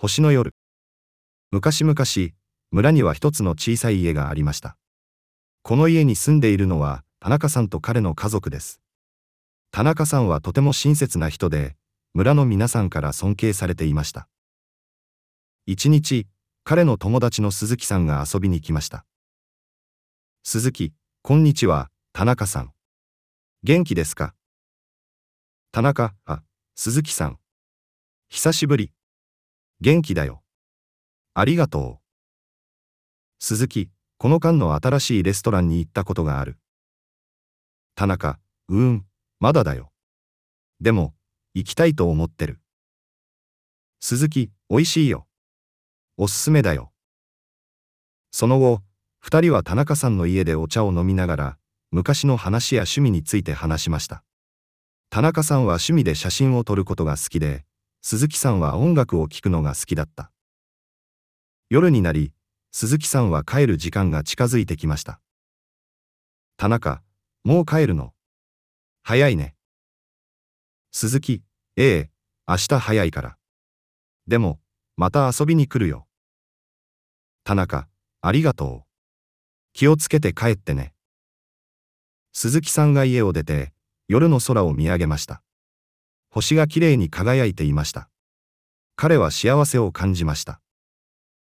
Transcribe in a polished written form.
星の夜。昔々、村には一つの小さい家がありました。この家に住んでいるのは、田中さんと彼の家族です。田中さんはとても親切な人で、村の皆さんから尊敬されていました。一日、彼の友達の鈴木さんが遊びに来ました。鈴木、こんにちは、田中さん。元気ですか？田中、鈴木さん。久しぶり。元気だよ。ありがとう。鈴木、この間の新しいレストランに行ったことがある。田中、まだだよ。でも、行きたいと思ってる。鈴木、おいしいよ。おすすめだよ。その後、二人は田中さんの家でお茶を飲みながら、昔の話や趣味について話しました。田中さんは趣味で写真を撮ることが好きで、鈴木さんは音楽を聴くのが好きだった。夜になり、鈴木さんは帰る時間が近づいてきました。田中、もう帰るの？早いね。鈴木、明日早いから。でも、また遊びに来るよ。田中、ありがとう。気をつけて帰ってね。鈴木さんが家を出て、夜の空を見上げました。星がきれいに輝いていました。彼は幸せを感じました。